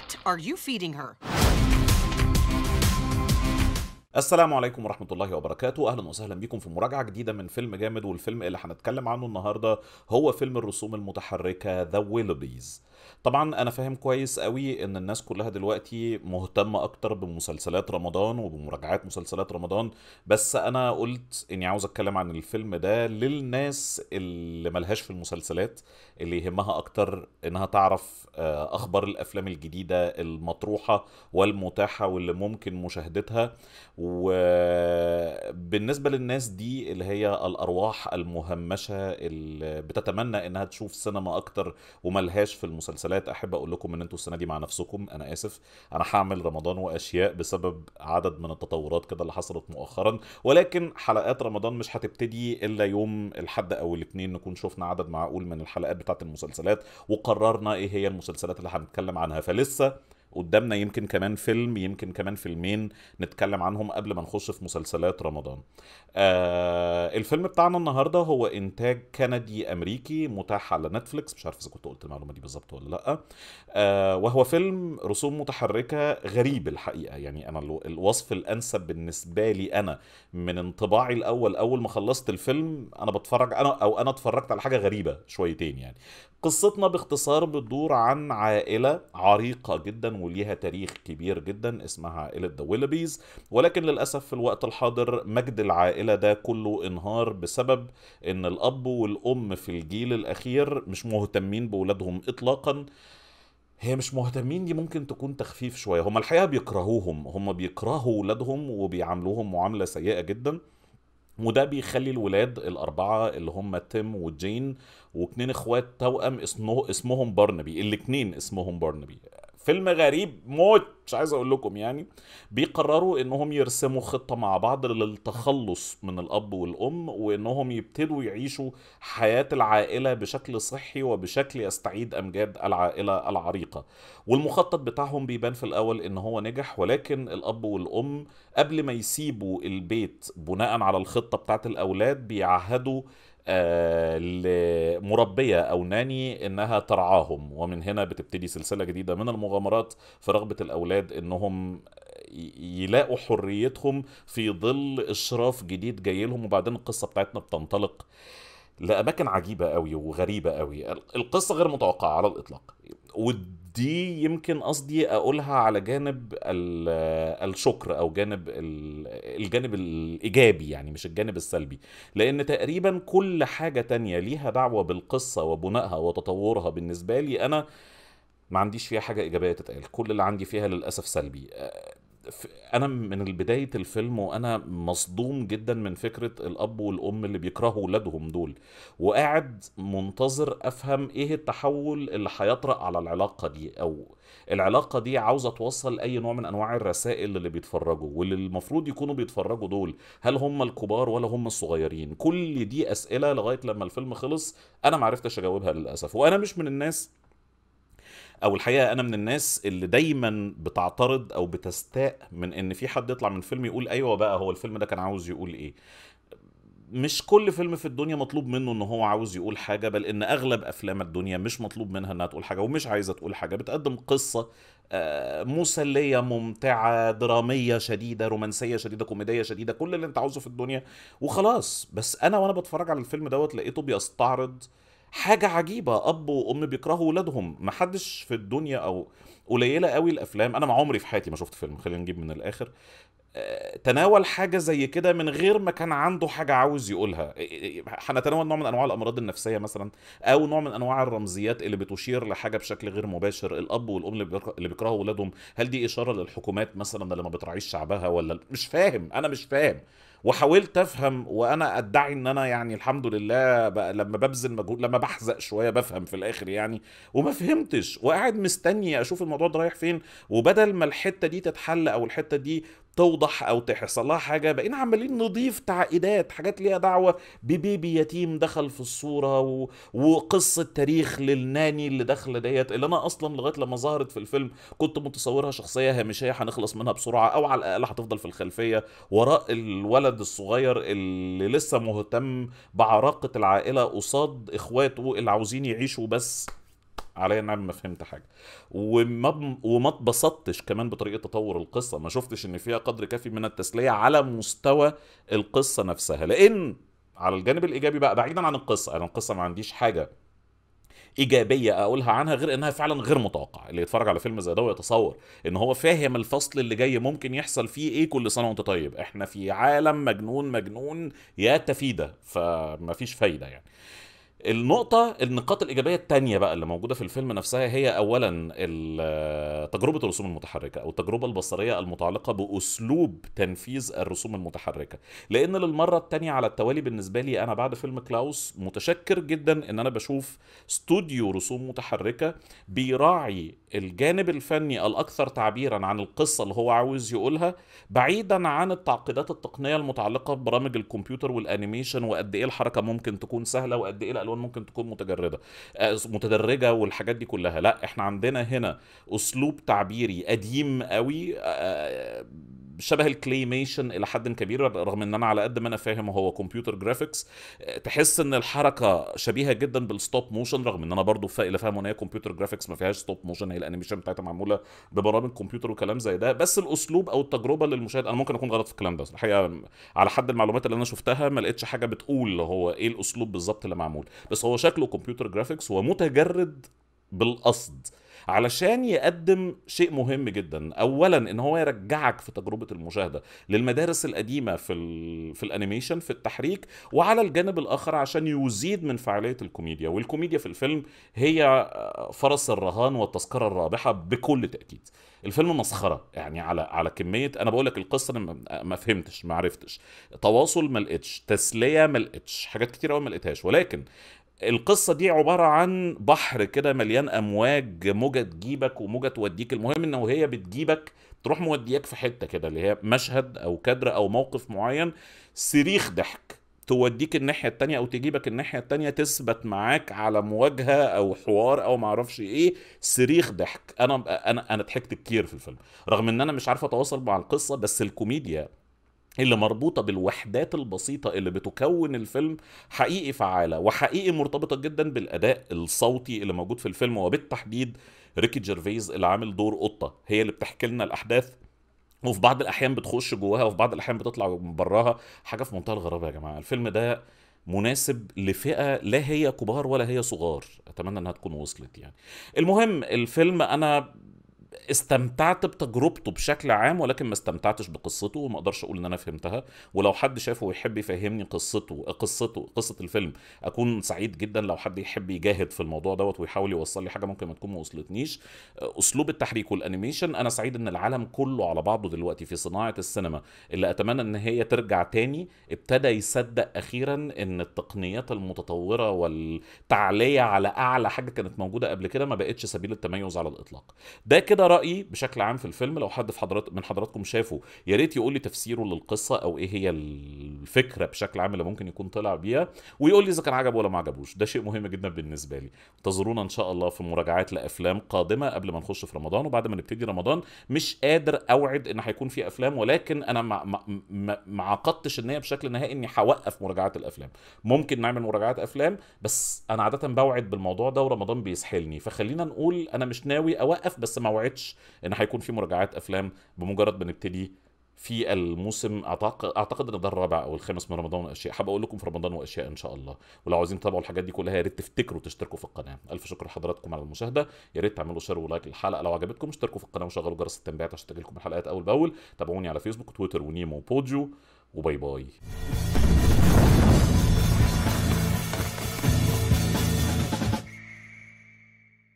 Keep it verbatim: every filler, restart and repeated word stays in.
What are you feeding her? السلام عليكم ورحمة الله وبركاته. أهلا وسهلا بكم في مراجعة جديدة من فيلم جامد، والفيلم اللي هنتكلم عنه النهاردة هو فيلم الرسوم المتحركة The Willoughbys. طبعا أنا فاهم كويس قوي إن الناس كلها دلوقتي مهتمة أكتر بمسلسلات رمضان وبمراجعات مسلسلات رمضان، بس أنا قلت إني عاوز أتكلم عن الفيلم ده للناس اللي ملهاش في المسلسلات، اللي يهمها أكتر إنها تعرف آه، أخبار الأفلام الجديدة المطروحة والمتاحة واللي ممكن مشاهدتها. وبالنسبة للناس دي اللي هي الأرواح المهمشة اللي بتتمنى إنها تشوف سينما أكتر وملهاش في المسلسلات، أحب أقول لكم إن أنتوا السنة دي مع نفسكم. أنا آسف، أنا هعمل رمضان وأشياء بسبب عدد من التطورات كده اللي حصلت مؤخرا، ولكن حلقات رمضان مش هتبتدي إلا يوم الحد أو الاثنين نكون شفنا عدد معقول من الحلقات بتاعت المسلسلات وقررنا إيه هي المسلسلات اللي هنتكلم عنها. فلسه قدامنا يمكن كمان فيلم، يمكن كمان فيلمين نتكلم عنهم قبل ما نخش في مسلسلات رمضان. آه الفيلم بتاعنا النهارده هو انتاج كندي امريكي متاح على نتفليكس، مش عارف اذا كنت قلت المعلومه دي بالظبط ولا لا. آه وهو فيلم رسوم متحركه غريب الحقيقه، يعني انا الو- الوصف الانسب بالنسبه لي انا من انطباعي الاول اول ما خلصت الفيلم، انا بتفرج انا او انا اتفرجت على حاجه غريبه شويتين يعني. قصتنا باختصار بتدور عن عائلة عريقة جدا وليها تاريخ كبير جدا اسمها عائلة ذا ويلبيز، ولكن للأسف في الوقت الحاضر مجد العائلة ده كله انهار بسبب ان الأب والأم في الجيل الأخير مش مهتمين بولادهم إطلاقا. هي مش مهتمين دي ممكن تكون تخفيف شوية، هم الحقيقة بيكرهوهم، هم بيكرهوا ولادهم وبيعاملوهم معاملة سيئة جدا. وده بيخلي الولاد الأربعة اللي هم تيم وجين واتنين اخوات توأم اسمه اسمهم بارنبي، الاتنين اسمهم بارنبي. فيلم غريب موت، مش عايز اقول لكم يعني. بيقرروا انهم يرسموا خطة مع بعض للتخلص من الاب والام، وانهم يبتدوا يعيشوا حياة العائلة بشكل صحي وبشكل يستعيد امجاد العائلة العريقة. والمخطط بتاعهم بيبان في الاول ان هو نجح، ولكن الاب والام قبل ما يسيبوا البيت بناء على الخطة بتاعت الأولاد بيعهدوا آه لمربية أو ناني إنها ترعاهم، ومن هنا بتبتدي سلسلة جديدة من المغامرات في رغبة الأولاد إنهم ي- يلاقوا حريتهم في ظل إشراف جديد جاي لهم. وبعدين القصة بتاعتنا بتنطلق لأماكن عجيبة قوي وغريبة قوي، القصة غير متوقعة على الإطلاق. ودي يمكن قصدي أقولها على جانب ال- الشكر أو جانب ال- الجانب الإيجابي، يعني مش الجانب السلبي، لأن تقريبا كل حاجة تانية ليها دعوة بالقصة وبنائها وتطورها بالنسبة لي أنا ما عنديش فيها حاجة إيجابية تتقال، كل اللي عندي فيها للأسف سلبي. ف- انا من بداية الفيلم وانا مصدوم جدا من فكرة الاب والام اللي بيكرهوا ولادهم دول، وقاعد منتظر افهم ايه التحول اللي هيطرأ على العلاقة دي، او العلاقة دي عاوزة توصل اي نوع من انواع الرسائل اللي بيتفرجوا واللي المفروض يكونوا بيتفرجوا دول، هل هم الكبار ولا هم الصغيرين؟ كل دي اسئلة لغاية لما الفيلم خلص انا معرفتش اجاوبها للاسف. وانا مش من الناس، او الحقيقه انا من الناس اللي دايما بتعترض او بتستاء من ان في حد يطلع من فيلم يقول ايوه بقى هو الفيلم ده كان عاوز يقول ايه. مش كل فيلم في الدنيا مطلوب منه ان هو عاوز يقول حاجه، بل ان اغلب افلام الدنيا مش مطلوب منها انها تقول حاجه ومش عايزه تقول حاجه، بتقدم قصه آه، مسليه ممتعه دراميه شديده رومانسيه شديده كوميديه شديده، كل اللي انت عاوزه في الدنيا وخلاص. بس انا وانا بتفرج على الفيلم دوت لقيته بيستعرض حاجة عجيبة، أب وأم بيكرهوا ولادهم. محدش في الدنيا أو قليلة قوي الأفلام، أنا ما عمري في حياتي ما شفت فيلم، خلينا نجيب من الآخر، آه، تناول حاجة زي كده من غير ما كان عنده حاجة عاوز يقولها. هنتناول نوع من أنواع الأمراض النفسية مثلا، أو نوع من أنواع الرمزيات اللي بتشير لحاجة بشكل غير مباشر. الأب والأم اللي بيكره- اللي بيكرهوا ولادهم، هل دي إشارة للحكومات مثلا اللي ما بتراعيش شعبها، ولا مش فاهم؟ أنا مش فاهم. وحاولت افهم وانا ادعي ان انا يعني الحمد لله بقى لما ببذل مجهود لما بحزق شويه بفهم في الاخر يعني، وما فهمتش وقاعد مستني اشوف الموضوع ده رايح فين. وبدل ما الحته دي تتحل او الحته دي توضح او تحصل لها حاجه، بقينا عمالين نضيف تعقيدات، حاجات ليها دعوه ببيبي يتيم دخل في الصوره و... وقصه تاريخ للناني اللي داخله ديت، اللي انا اصلا لغايه لما ظهرت في الفيلم كنت متصورها شخصيه هامشيه هنخلص منها بسرعه، او على الاقل هتفضل في الخلفيه وراء الولد الصغير اللي لسه مهتم بعراقه العائله قصاد اخواته اللي عاوزين يعيشوا بس عليا ان انا ما فهمت حاجه، وما وما اتبسطتش كمان بطريقه تطور القصه، ما شفتش ان فيها قدر كافي من التسليه على مستوى القصه نفسها. لان على الجانب الايجابي بقى، بعيدا عن القصه، انا القصه ما عنديش حاجه ايجابيه اقولها عنها غير انها فعلا غير متوقعه. اللي يتفرج على فيلم زي ده ويتصور ان هو فاهم الفصل اللي جاي ممكن يحصل فيه ايه، كل سنه وانت طيب، احنا في عالم مجنون مجنون يا تفيده، فما فيش فايده يعني. النقطة النقاط الإيجابية التانية بقى اللي موجودة في الفيلم نفسها، هي أولا ال- تجربة الرسوم المتحركة أو التجربة البصرية المتعلقة بأسلوب تنفيذ الرسوم المتحركة. لأن للمرة التانية على التوالي بالنسبة لي أنا بعد فيلم كلاوس متشكر جدا إن أنا بشوف استوديو رسوم متحركة بيراعي الجانب الفني الأكثر تعبيرا عن القصة اللي هو عاوز يقولها، بعيدا عن التعقيدات التقنية المتعلقة ببرامج الكمبيوتر والأنيميشن، وقد إيه الحركة ممكن تكون سهلة وقد إيه الألوان ممكن تكون متجردة آه، متدرجة والحاجات دي كلها. لا، احنا عندنا هنا أسلوب تعبيري قديم قوي، آه، شبه الكليميشن الى حد كبير، رغم ان انا على قد ما انا فاهم هو كمبيوتر جرافيكس. تحس ان الحركه شبيهه جدا بالستوب موشن، رغم ان انا برضو فا اللي فاهمه ان هي كمبيوتر جرافيكس ما فيهاش ستوب موشن، هي الانيميشن بتاعتها معموله ببرامج كمبيوتر وكلام زي ده. بس الاسلوب او التجربه للمشاهد، انا ممكن اكون غلط في الكلام ده الحقيقه، على حد المعلومات اللي انا شفتها ما لقيتش حاجه بتقول هو ايه الاسلوب بالظبط اللي معمول، بس هو شكله كمبيوتر جرافيكس ومتجرد بالقصد علشان يقدم شيء مهم جدا. اولا ان هو يرجعك في تجربه المشاهده للمدارس القديمه في ال... في الانيميشن في التحريك، وعلى الجانب الاخر عشان يزيد من فعاليه الكوميديا. والكوميديا في الفيلم هي فرس الرهان والتذكره الرابحه بكل تاكيد. الفيلم مسخره يعني، على على كميه، انا بقول لك القصه انا ما ما فهمتش، ما عرفتش تواصل، ما لقيتش تسليه، ما لقيتش حاجات كتير قوي ما لقيتهاش. ولكن القصة دي عبارة عن بحر كده مليان أمواج، موجة تجيبك وموجة توديك. المهم إن وهي بتجيبك تروح مودياك في حتة كده اللي هي مشهد أو كادر أو موقف معين، صريخ ضحك توديك الناحية التانية أو تجيبك الناحية التانية، تثبت معاك على مواجهة أو حوار أو معرفش إيه، صريخ ضحك. أنا أنا أنا ضحكت كتير في الفيلم، رغم إن أنا مش عارف أتواصل مع القصة، بس الكوميديا اللي مربوطة بالوحدات البسيطة اللي بتكون الفيلم حقيقي فعالة، وحقيقي مرتبطة جدا بالأداء الصوتي اللي موجود في الفيلم. وبالتحديد ريكي جيرفيز اللي عامل دور قطة، هي اللي بتحكي لنا الأحداث، وفي بعض الأحيان بتخش جواها وفي بعض الأحيان بتطلع من براها. حاجة في منتهى الغرابة يا جماعة. الفيلم ده مناسب لفئة لا هي كبار ولا هي صغار، أتمنى أنها تكون وصلت يعني. المهم الفيلم أنا استمتعت بتجربته بشكل عام، ولكن ما استمتعتش بقصته، وما اقدرش اقول ان انا فهمتها. ولو حد شافه ويحب يفهمني قصته قصته قصة الفيلم، اكون سعيد جدا. لو حد يحب يجاهد في الموضوع دوت ويحاول يوصل لي حاجة ممكن ما تكون ما وصلتنيش. اسلوب التحريك والانيميشن، انا سعيد ان العالم كله على بعضه دلوقتي في صناعة السينما اللي اتمنى ان هي ترجع تاني، ابتدى يصدق اخيرا ان التقنيات المتطورة والتعلية على اعلى حاجة كانت موجودة قبل كده ما بقتش سبيل التميز على الاطلاق. ده كده رأيي بشكل عام في الفيلم. لو حد في حضرات من حضراتكم شافه، يا ريت يقول لي تفسيره للقصة او ايه هي الفكرة بشكل عام اللي ممكن يكون طلع بيها، ويقول لي اذا كان عجبه ولا ما عجبوش. ده شيء مهم جدا بالنسبة لي. انتظرونا ان شاء الله في مراجعات لافلام قادمة قبل ما نخش في رمضان. وبعد ما نبتدي رمضان مش قادر اوعد ان هيكون في افلام، ولكن انا ما ما ما ما عقدتش النية بشكل نهائي اني هوقف مراجعات الافلام. ممكن نعمل مراجعات افلام، بس انا عادة بوعد بالموضوع ده ورمضان بيسحلني، فخلينا نقول انا مش ناوي اوقف، بس ما وعدش ان هيكون في مراجعات افلام بمجرد ما نبتدي في الموسم. اعتقد اعتقد ان ده الرابع او الخامس من رمضان واشياء، حابب اقول لكم في رمضان واشياء ان شاء الله. ولو عايزين تتابعوا الحاجات دي كلها، يا ريت تفتكروا تشتركوا في القناه. الف شكر لحضراتكم على المشاهده، يا ريت تعملوا شير ولايك للحلقه لو عجبتكم، اشتركوا في القناه وشغلوا جرس التنبيهات عشان تجيلكم الحلقات اول باول. تابعوني على فيسبوك وتويتر ونيمو وبوديو، وباي باي.